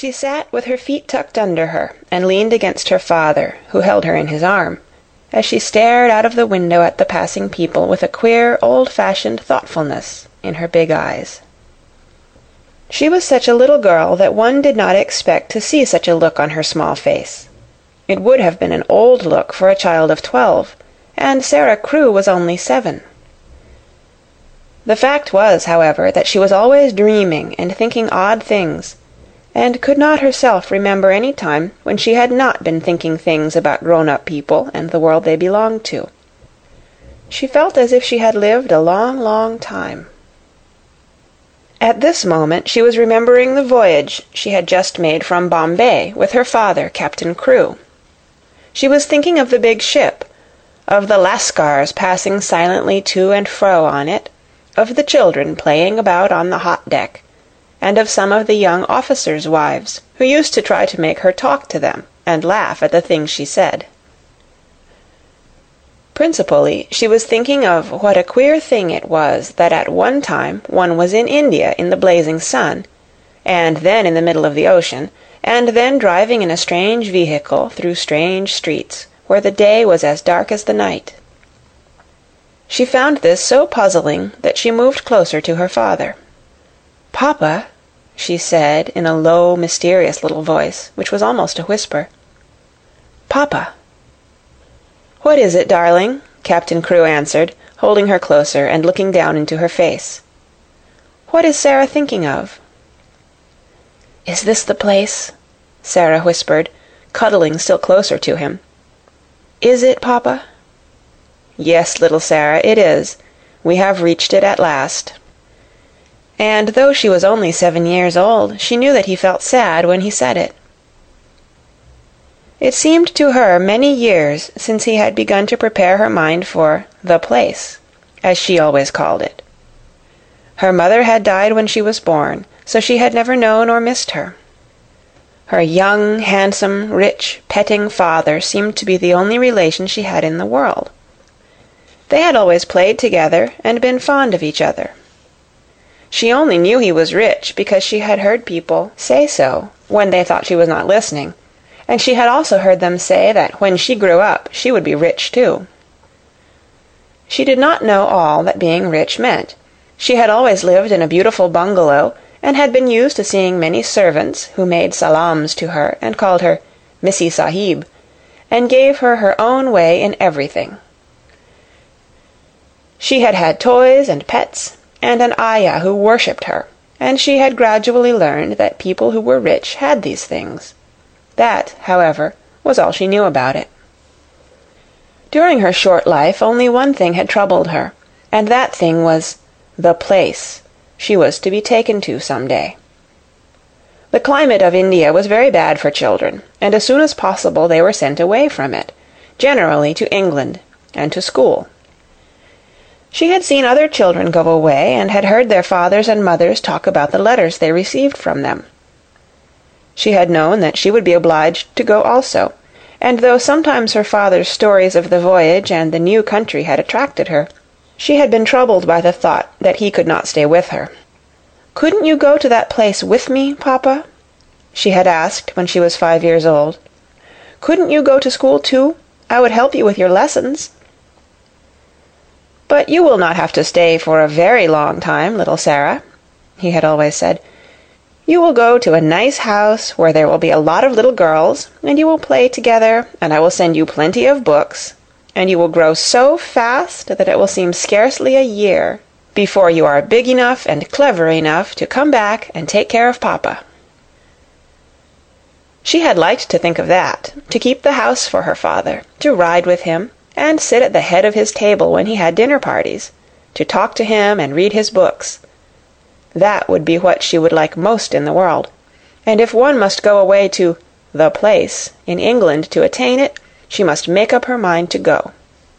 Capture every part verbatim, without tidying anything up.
She sat with her feet tucked under her and leaned against her father, who held her in his arm, as she stared out of the window at the passing people with a queer, old-fashioned thoughtfulness in her big eyes. She was such a little girl that one did not expect to see such a look on her small face. It would have been an old look for a child of twelve, and Sara Crewe was only seven. The fact was, however, that she was always dreaming and thinking odd things, and could not herself remember any time when she had not been thinking things about grown-up people and the world they belonged to. She felt as if she had lived a long, long time. At this moment she was remembering the voyage she had just made from Bombay with her father, Captain Crewe. She was thinking of the big ship, of the Lascars passing silently to and fro on it, of the children playing about on the hot deck, and of some of the young officers' wives who used to try to make her talk to them and laugh at the things she said. Principally, she was thinking of what a queer thing it was that at one time one was in India in the blazing sun, and then in the middle of the ocean, and then driving in a strange vehicle through strange streets where the day was as dark as the night. She found this so puzzling that she moved closer to her father. "Papa," she said in a low, mysterious little voice, which was almost a whisper. "Papa." "What is it, darling?" Captain Crewe answered, holding her closer and looking down into her face. "What is Sara thinking of?" "Is this the place?" Sara whispered, cuddling still closer to him. "Is it, Papa?" "Yes, little Sara, it is. We have reached it at last." And though she was only seven years old, she knew that he felt sad when he said it. It seemed to her many years since he had begun to prepare her mind for the place, as she always called it. Her mother had died when she was born, so she had never known or missed her. Her young, handsome, rich, petting father seemed to be the only relation she had in the world. They had always played together and been fond of each other. She only knew he was rich because she had heard people say so when they thought she was not listening, and she had also heard them say that when she grew up she would be rich too. She did not know all that being rich meant. She had always lived in a beautiful bungalow and had been used to seeing many servants who made salams to her and called her Missy Sahib, and gave her her own way in everything. She had had toys and pets, and an ayah who worshipped her, and she had gradually learned that people who were rich had these things. That, however, was all she knew about it. During her short life only one thing had troubled her, and that thing was the place she was to be taken to some day. The climate of India was very bad for children, and as soon as possible they were sent away from it, generally to England and to school. She had seen other children go away, and had heard their fathers and mothers talk about the letters they received from them. She had known that she would be obliged to go also, and though sometimes her father's stories of the voyage and the new country had attracted her, she had been troubled by the thought that he could not stay with her. "Couldn't you go to that place with me, Papa?" she had asked when she was five years old. "Couldn't you go to school too? I would help you with your lessons." "But you will not have to stay for a very long time, little Sara," he had always said. "You will go to a nice house where there will be a lot of little girls, and you will play together, and I will send you plenty of books, and you will grow so fast that it will seem scarcely a year before you are big enough and clever enough to come back and take care of Papa." She had liked to think of that, to keep the house for her father, to ride with him, and sit at the head of his table when he had dinner parties, to talk to him and read his books. That would be what she would like most in the world, and if one must go away to the place in England to attain it, she must make up her mind to go.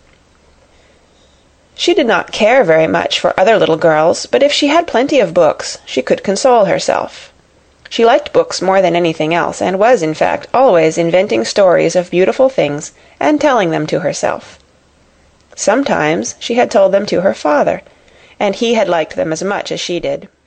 She did not care very much for other little girls, but if she had plenty of books, she could console herself. She liked books more than anything else, and was, in fact, always inventing stories of beautiful things and telling them to herself. Sometimes she had told them to her father, and he had liked them as much as she did.